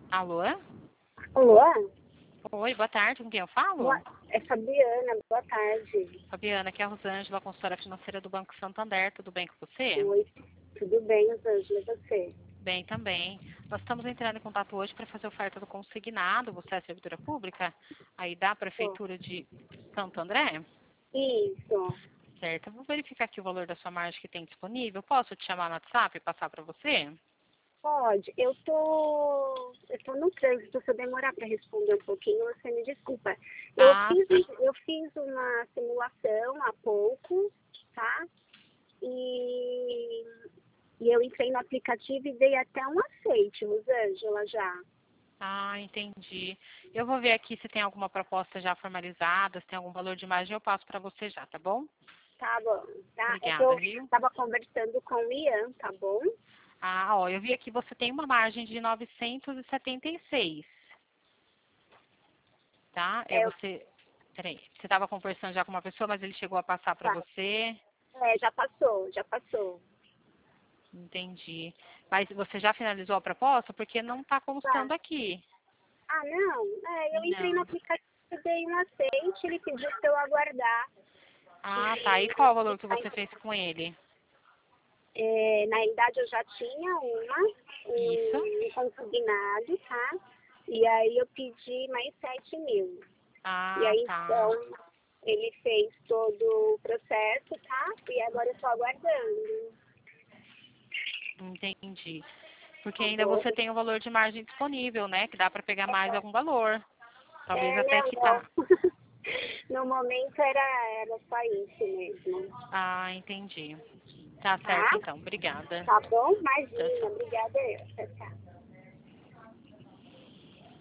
Alô? Alô? Oi, boa tarde, com quem eu falo? É Fabiana, boa tarde. Fabiana, aqui é a Rosângela, consultora financeira do Banco Santander, tudo bem com você? Oi, tudo bem, Rosângela, e você? Bem também. Nós estamos entrando em contato hoje para fazer oferta do consignado, você é servidora pública, aí da Bom, Prefeitura de Santo André, isso, certo? Eu vou verificar aqui o valor da sua margem que tem disponível. Posso te chamar no WhatsApp e passar para você? pode. Eu tô no trânsito, se eu demorar para responder um pouquinho, você me desculpa. Eu Ah, fiz, sim. eu fiz uma simulação há pouco, tá? E, e eu entrei no aplicativo e dei até um aceite, Rosângela, já. Ah, entendi. Eu vou ver aqui se tem alguma proposta já formalizada, se tem algum valor de margem, eu passo para você já, tá bom? Tá bom, tá? É que Obrigada, eu viu? estava conversando com o Ian, tá bom? Ah, ó, eu vi aqui você tem uma margem de 976, tá? É, Peraí, você estava conversando já com uma pessoa, mas ele chegou a passar para tá. você? Já passou, já passou. Entendi. Mas você já finalizou a proposta? Porque não está Tá. constando aqui. Ah, não. Eu entrei no Não. aplicativo, dei um aceite, ele pediu para eu aguardar. Ah, tá. E E, qual o valor que você fez com ele? na realidade, eu já tinha Isso. um consignado, tá? E aí eu pedi mais 7.000. E Ah, aí, tá. então, ele fez todo o processo, tá? E agora eu estou aguardando. Entendi. Porque Tá ainda bom? você tem o valor de margem disponível, né? Que dá para pegar mais algum valor. Talvez até Não, que tá. não. No momento era só isso mesmo. Ah, entendi. Tá certo Tá? então. Obrigada. Tá bom? Tchau, Imagina. tchau. Obrigada eu. Tchau, tchau.